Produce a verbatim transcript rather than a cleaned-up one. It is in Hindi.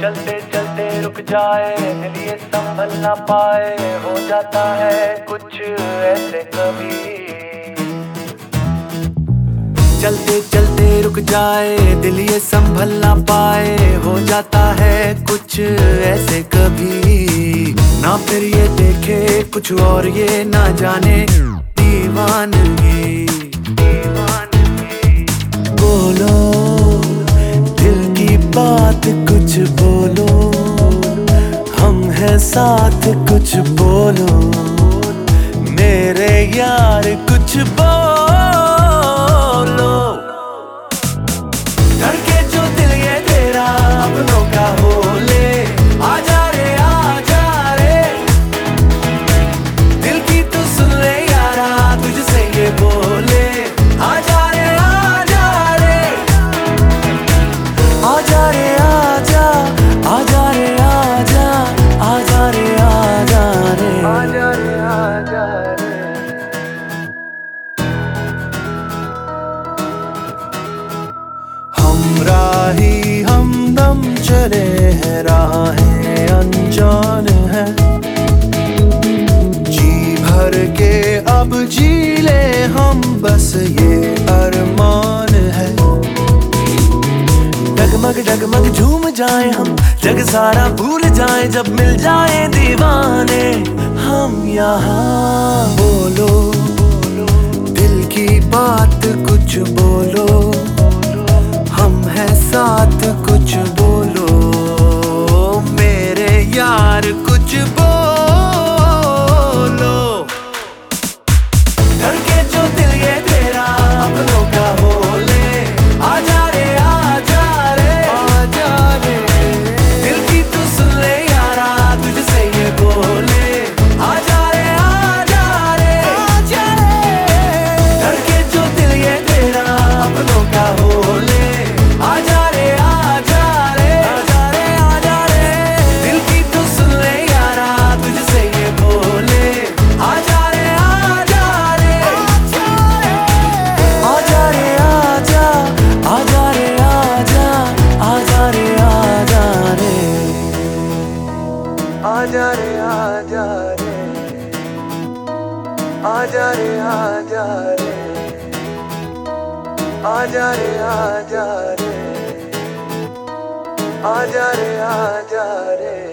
चलते चलते रुक जाए, दिल ये संभल ना पाए, हो जाता है कुछ ऐसे कभी। चलते चलते रुक जाए, दिल ये संभल ना पाए, हो जाता है कुछ ऐसे कभी। ना फिर ये देखे कुछ और ये ना जाने दीवानगी। दीवानगी बोलो दिल की बात, कुछ बोलो हम हैं साथ, कुछ बोलो मेरे यार, कुछ बोलो। धड़के जो दिल ये तेरा अपनों का हो ले, आजा रे आजा रे, दिल की तू सुन ले यारा, तुझसे ये बोले आजा रे आजा रे, आजा रे आजा, आजा रे आजा, आजा रे आजा रे, आजा रे आजा रे। हमराही हमदम चले हैं, राहें अनजान है, जी भर के अब जी ले हम, बस ये अरमान है। डगमग डगमग झूम जाए हम, जग सारा भूल जाए, जब मिल जाए दीवाने हम यहाँ। बोलो दिल की बात, कुछ बोलो हम हैं साथ, कुछ बोलो मेरे यार, कुछ बोलो। धड़के जो दिल ये तेरा अपनों का हो ले, आजा रे आजा रे, आजा रे, दिल की तू सुन ले यारा, तुझसे ये बोले आजा रे आजा रे, आजा रे। धड़के जो दिल ये तेरा अपनों का हो ले, आजा रे आजा रे, आजा रे आजा रे, दिल की तू सुन ले यारा, तुझसे ये बोले आजा रे आजा रे, आजा रे आजा, आजा रे आजा, आजा रे आजा रे, आजा रे आजा रे, आजा रे आजा रे, आजा रे आजा रे, आजा रे आजा रे।